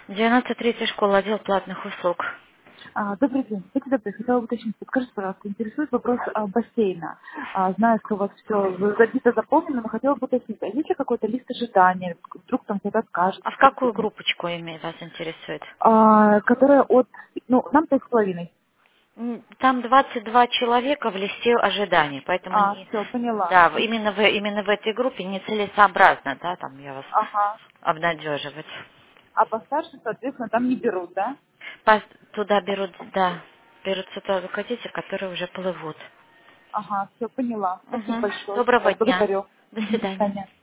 93-я школа, отдел платных услуг. Добрый день. Будьте добры, хотела бы уточнить. Подскажите, пожалуйста, интересует вопрос бассейна. Знаю, что у вас все забито, заполнено, но хотела бы уточнить, а есть ли какой-то лист ожидания? Вдруг там кто-то откажется, А в что-то какую такое? группочку вас интересует? Которая от... Ну, нам 5,5. Там 22 человека в листе ожиданий, поэтому Все, поняла. да, именно в этой группе нецелесообразно, да, там я вас Ага. обнадеживать. А постарше, соответственно, там не берут, да? Туда берут, да, берутся только дети, которые уже плывут. Ага, все, поняла. Спасибо Мгм. большое. Доброго Всё, дня. благодарю. До До свидания. свидания.